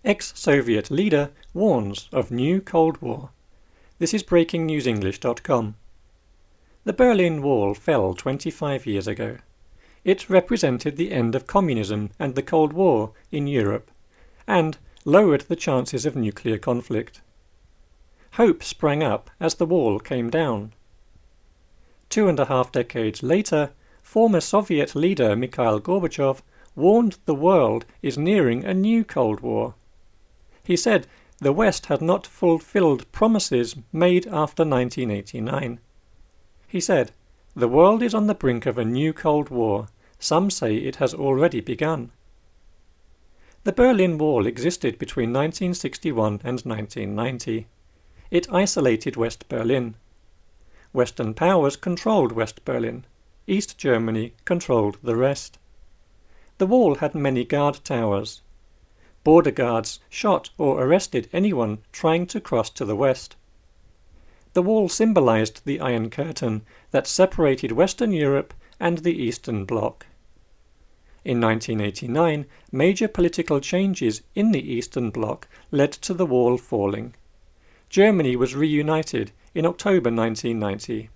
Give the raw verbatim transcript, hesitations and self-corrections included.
Ex-Soviet leader warns of new Cold War. This is breaking news english dot com. The Berlin Wall fell twenty-five years ago. It represented the end of communism and the Cold War in Europe, and lowered the chances of nuclear conflict. Hope sprang up as the wall came down. Two and a half decades later, former Soviet leader Mikhail Gorbachev warned the world is nearing a new Cold War. He said the West had not fulfilled promises made after nineteen eighty-nine. He said, "The world is on the brink of a new Cold War. Some say it has already begun." The Berlin Wall existed between nineteen sixty-one and nineteen ninety. It isolated West Berlin. Western powers controlled West Berlin. East Germany controlled the rest. The wall had many guard towers. Border guards shot or arrested anyone trying to cross to the west. The wall symbolized the Iron Curtain that separated Western Europe and the Eastern Bloc. In nineteen eighty-nine, major political changes in the Eastern Bloc led to the wall falling. Germany was reunited in October nineteen ninety.